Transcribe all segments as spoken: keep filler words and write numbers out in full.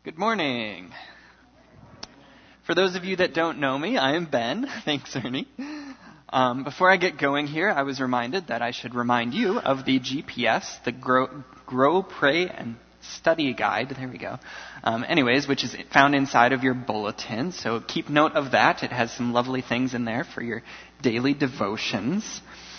Good morning. For those of you that don't know me, I am Ben. Thanks, Ernie. Um, before I get going here, I was reminded that I should remind you of the G P S, the Grow, Grow Pray, and Study Guide. There we go. Um, anyways, which is found inside of your bulletin. So keep note of that. It has some lovely things in there for your daily devotions.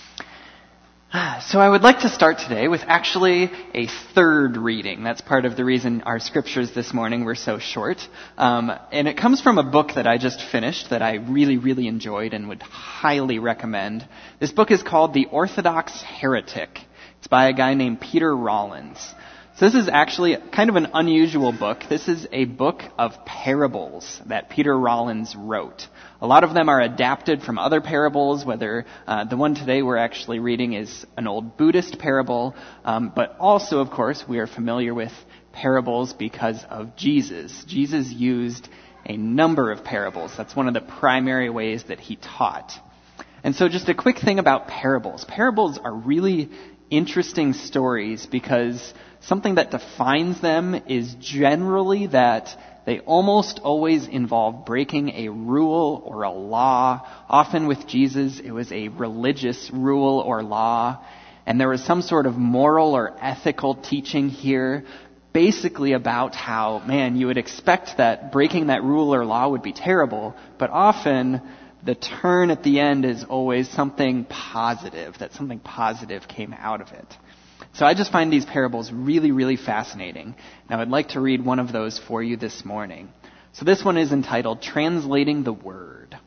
So I would like to start today with actually a third reading. That's part of the reason our scriptures this morning were so short. Um, and it comes from a book that I just finished that I really, really enjoyed and would highly recommend. This book is called The Orthodox Heretic. It's by a guy named Peter Rollins. So this is actually kind of an unusual book. This is a book of parables that Peter Rollins wrote. A lot of them are adapted from other parables, whether uh, the one today we're actually reading is an old Buddhist parable, um, but also, of course, we are familiar with parables because of Jesus. Jesus used a number of parables. That's one of the primary ways that he taught. And so just a quick thing about parables. Parables are really interesting stories because something that defines them is generally that they almost always involve breaking a rule or a law. Often with Jesus, it was a religious rule or law. And there was some sort of moral or ethical teaching here, basically about how, man, you would expect that breaking that rule or law would be terrible, but often the turn at the end is always something positive, that something positive came out of it. So I just find these parables really, really fascinating. And I would like to read one of those for you this morning. So this one is entitled, Translating the Word.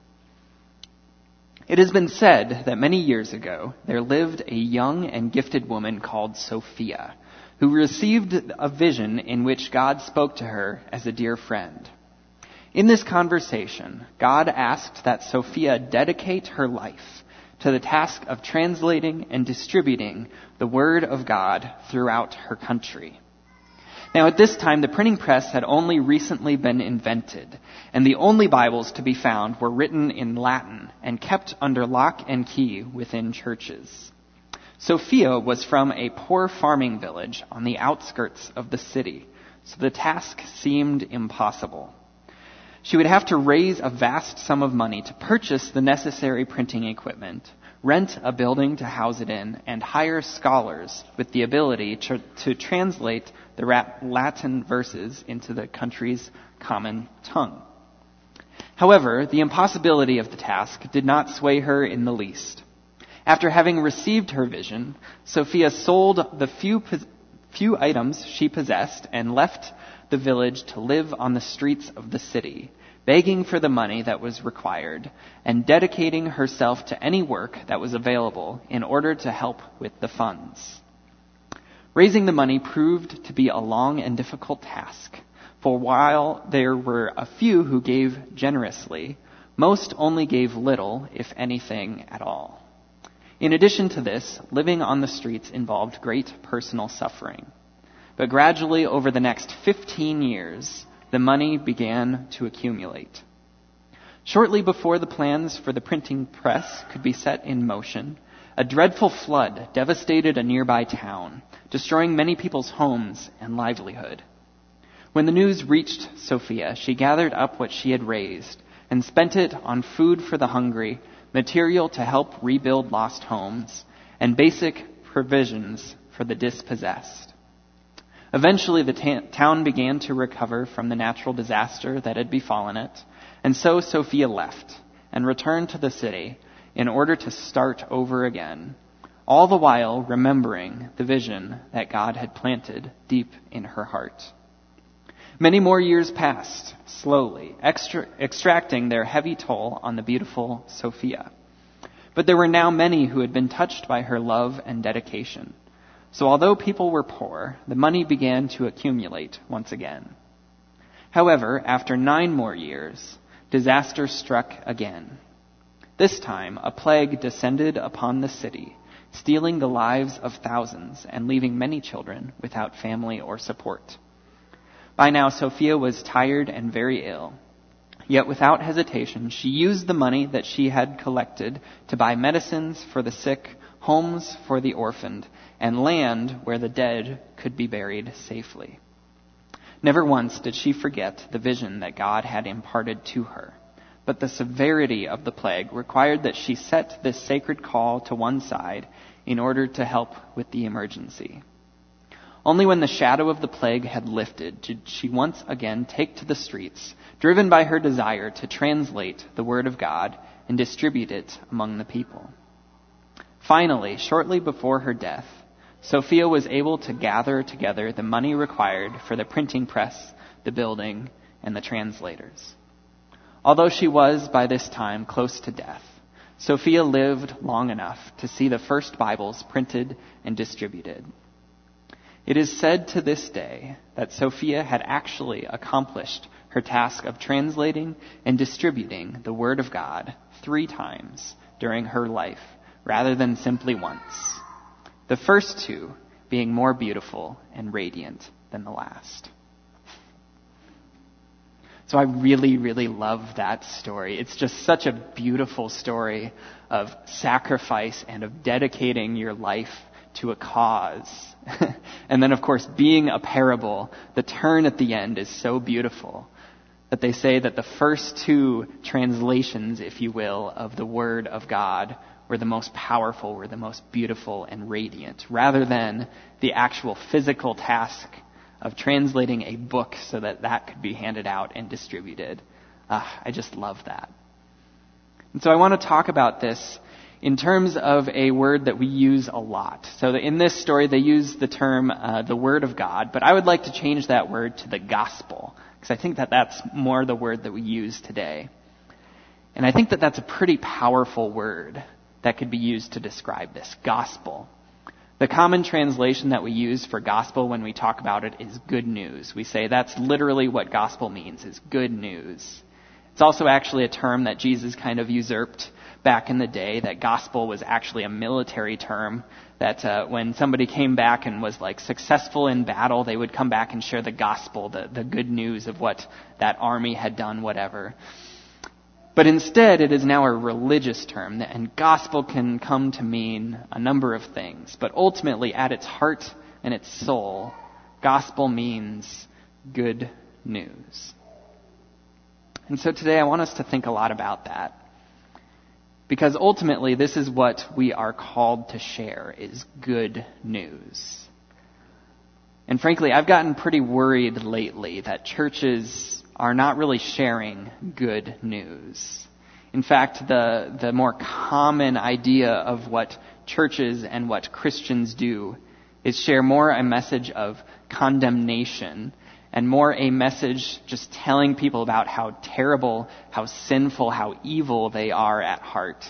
It has been said that many years ago there lived a young and gifted woman called Sophia, who received a vision in which God spoke to her as a dear friend. In this conversation, God asked that Sophia dedicate her life to the task of translating and distributing the Word of God throughout her country. Now, at this time, the printing press had only recently been invented, and the only Bibles to be found were written in Latin and kept under lock and key within churches. Sophia was from a poor farming village on the outskirts of the city, so the task seemed impossible. She would have to raise a vast sum of money to purchase the necessary printing equipment, rent a building to house it in, and hire scholars with the ability to, to translate the Latin verses into the country's common tongue. However, the impossibility of the task did not sway her in the least. After having received her vision, Sophia sold the few, few items she possessed and left the village to live on the streets of the city, begging for the money that was required and dedicating herself to any work that was available in order to help with the funds. Raising the money proved to be a long and difficult task, for while there were a few who gave generously, most only gave little, if anything at all. In addition to this, living on the streets involved great personal suffering. But gradually, over the next fifteen years, the money began to accumulate. Shortly before the plans for the printing press could be set in motion, a dreadful flood devastated a nearby town, destroying many people's homes and livelihood. When the news reached Sophia, she gathered up what she had raised and spent it on food for the hungry, material to help rebuild lost homes, and basic provisions for the dispossessed. Eventually, the ta- town began to recover from the natural disaster that had befallen it, and so Sophia left and returned to the city in order to start over again, all the while remembering the vision that God had planted deep in her heart. Many more years passed, slowly, extra- extracting their heavy toll on the beautiful Sophia. But there were now many who had been touched by her love and dedication. So although people were poor, the money began to accumulate once again. However, after nine more years, disaster struck again. This time, a plague descended upon the city, stealing the lives of thousands and leaving many children without family or support. By now, Sophia was tired and very ill. Yet without hesitation, she used the money that she had collected to buy medicines for the sick, homes for the orphaned, and land where the dead could be buried safely. Never once did she forget the vision that God had imparted to her. But the severity of the plague required that she set this sacred call to one side in order to help with the emergency. Only when the shadow of the plague had lifted did she once again take to the streets, driven by her desire to translate the word of God and distribute it among the people. Finally, shortly before her death, Sophia was able to gather together the money required for the printing press, the building, and the translators. Although she was, by this time, close to death, Sophia lived long enough to see the first Bibles printed and distributed. It is said to this day that Sophia had actually accomplished her task of translating and distributing the Word of God three times during her life, rather than simply once. The first two being more beautiful and radiant than the last. So I really, really love that story. It's just such a beautiful story of sacrifice and of dedicating your life to a cause. And then, of course, being a parable, the turn at the end is so beautiful that they say that the first two translations, if you will, of the Word of God were the most powerful, were the most beautiful and radiant, rather than the actual physical task of translating a book so that that could be handed out and distributed. Uh, I just love that. And so I want to talk about this in terms of a word that we use a lot. So in this story, they use the term uh, the Word of God, but I would like to change that word to the gospel, because I think that that's more the word that we use today. And I think that that's a pretty powerful word that could be used to describe this, gospel. The common translation that we use for gospel when we talk about it is good news. We say that's literally what gospel means, is good news. It's also actually a term that Jesus kind of usurped back in the day, that gospel was actually a military term, that uh, when somebody came back and was like successful in battle, they would come back and share the gospel, the, the good news of what that army had done, whatever. But instead, it is now a religious term, and gospel can come to mean a number of things. But ultimately, at its heart and its soul, gospel means good news. And so today I want us to think a lot about that. Because ultimately, this is what we are called to share, is good news. And frankly, I've gotten pretty worried lately that churches are not really sharing good news. In fact, the, the more common idea of what churches and what Christians do is share more a message of condemnation and more a message just telling people about how terrible, how sinful, how evil they are at heart.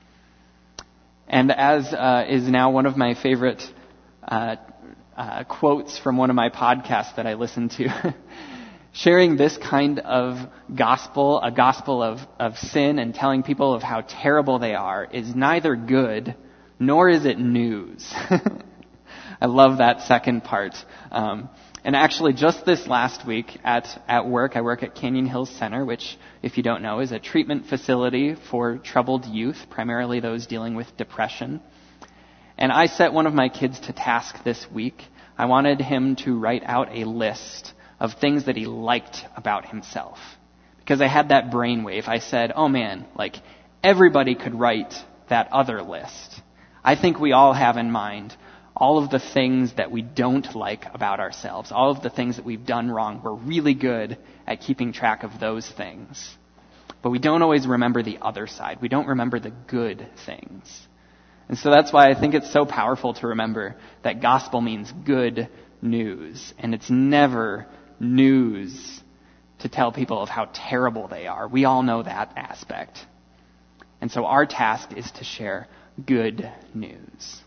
And as uh, is now one of my favorite uh, uh, quotes from one of my podcasts that I listen to, sharing this kind of gospel, a gospel of, of sin and telling people of how terrible they are, is neither good nor is it news. I love that second part. Um, and actually, just this last week at, at work, I work at Canyon Hills Center, which, if you don't know, is a treatment facility for troubled youth, primarily those dealing with depression. And I set one of my kids to task this week. I wanted him to write out a list of things that he liked about himself. Because I had that brainwave. I said, oh man, like, everybody could write that other list. I think we all have in mind all of the things that we don't like about ourselves, all of the things that we've done wrong. We're really good at keeping track of those things. But we don't always remember the other side. We don't remember the good things. And so that's why I think it's so powerful to remember that gospel means good news. And it's never news to tell people of how terrible they are. We all know that aspect. And so our task is to share good news.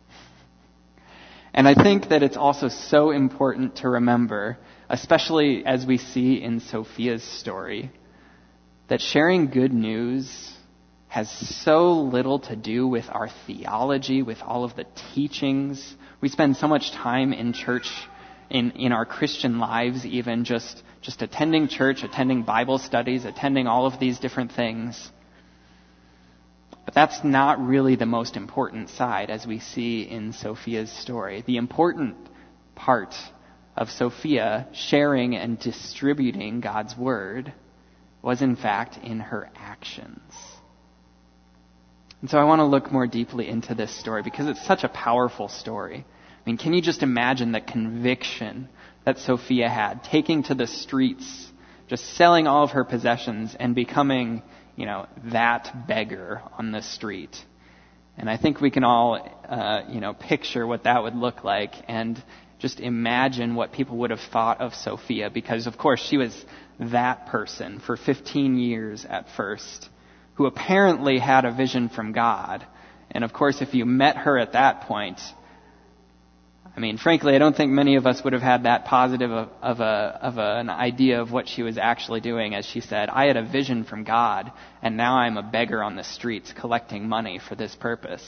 And I think that it's also so important to remember, especially as we see in Sophia's story, that sharing good news has so little to do with our theology, with all of the teachings. We spend so much time in church, in, in our Christian lives even, just, just attending church, attending Bible studies, attending all of these different things. But that's not really the most important side, as we see in Sophia's story. The important part of Sophia sharing and distributing God's word was in fact in her actions. And so I want to look more deeply into this story because it's such a powerful story. I mean, can you just imagine the conviction that Sophia had, taking to the streets, just selling all of her possessions and becoming, you know, that beggar on the street? And I think we can all, uh, you know, picture what that would look like and just imagine what people would have thought of Sophia, because, of course, she was that person for fifteen years at first, who apparently had a vision from God. And, of course, if you met her at that point, I mean, frankly, I don't think many of us would have had that positive of, of, a, of a, an idea of what she was actually doing, as she said, I had a vision from God, and now I'm a beggar on the streets collecting money for this purpose.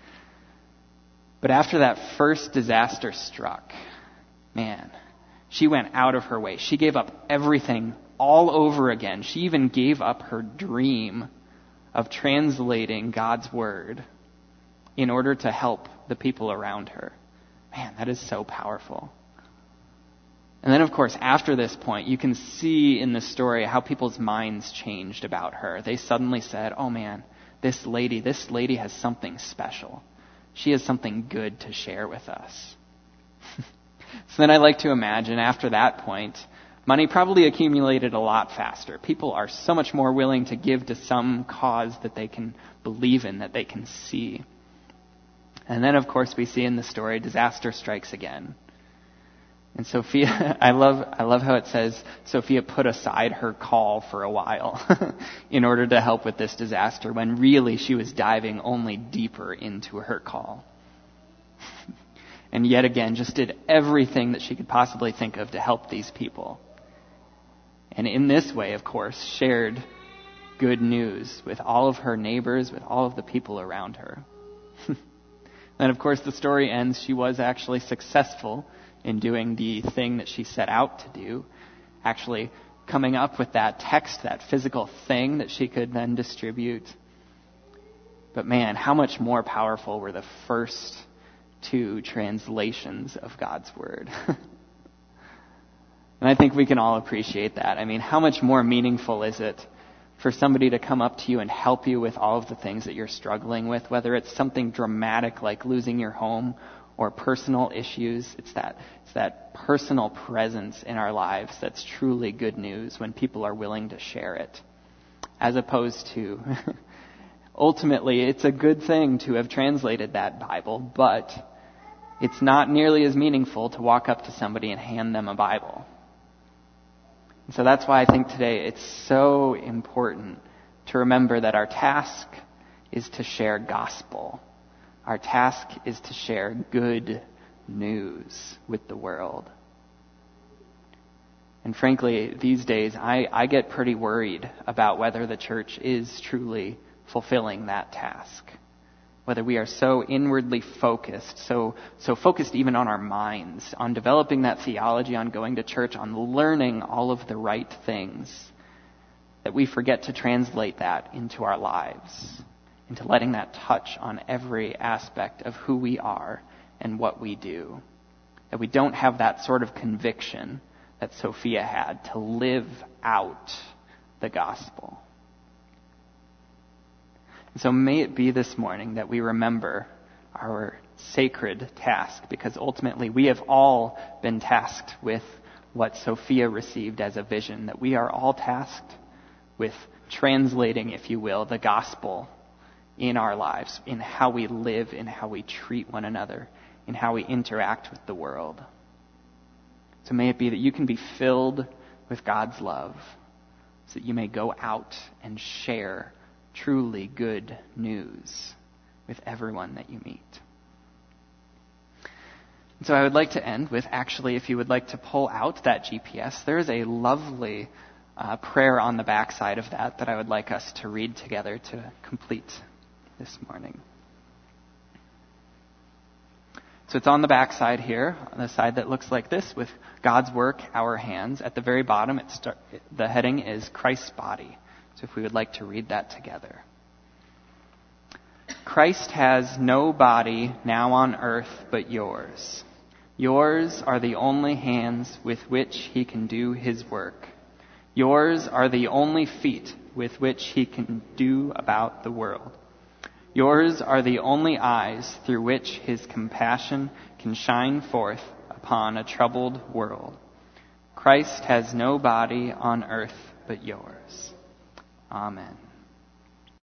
But after that first disaster struck, man, she went out of her way. She gave up everything all over again. She even gave up her dream of translating God's word in order to help the people around her. Man, that is so powerful. And then, of course, after this point, you can see in the story how people's minds changed about her. They suddenly said, oh man, this lady, this lady has something special. She has something good to share with us. So then I like to imagine after that point, money probably accumulated a lot faster. People are so much more willing to give to some cause that they can believe in, that they can see. And then, of course, we see in the story, disaster strikes again. And Sophia, I love I love how it says, Sophia put aside her call for a while in order to help with this disaster, when really she was diving only deeper into her call. And yet again, just did everything that she could possibly think of to help these people. And in this way, of course, shared good news with all of her neighbors, with all of the people around her. And of course, the story ends, she was actually successful in doing the thing that she set out to do, actually coming up with that text, that physical thing that she could then distribute. But man, how much more powerful were the first two translations of God's word. And I think we can all appreciate that. I mean, how much more meaningful is it for somebody to come up to you and help you with all of the things that you're struggling with, whether it's something dramatic like losing your home or personal issues. It's that, it's that personal presence in our lives that's truly good news when people are willing to share it. As opposed to, ultimately, it's a good thing to have translated that Bible, but it's not nearly as meaningful to walk up to somebody and hand them a Bible. And so that's why I think today it's so important to remember that our task is to share gospel. Our task is to share good news with the world. And frankly, these days, I, I get pretty worried about whether the church is truly fulfilling that task. Whether we are so inwardly focused, so so focused even on our minds, on developing that theology, on going to church, on learning all of the right things, that we forget to translate that into our lives, into letting that touch on every aspect of who we are and what we do. That we don't have that sort of conviction that Sophia had to live out the gospel. And so may it be this morning that we remember our sacred task, because ultimately we have all been tasked with what Sophia received as a vision, that we are all tasked with translating, if you will, the gospel in our lives, in how we live, in how we treat one another, in how we interact with the world. So may it be that you can be filled with God's love, so that you may go out and share truly good news with everyone that you meet. And so I would like to end with, actually, if you would like to pull out that G P S, there is a lovely uh, prayer on the backside of that that I would like us to read together to complete this morning. So it's on the backside here, on the side that looks like this, with God's work, our hands. At the very bottom, it start, the heading is Christ's body. So if we would like to read that together. Christ has no body now on earth but yours. Yours are the only hands with which he can do his work. Yours are the only feet with which he can do about the world. Yours are the only eyes through which his compassion can shine forth upon a troubled world. Christ has no body on earth but yours. Amen.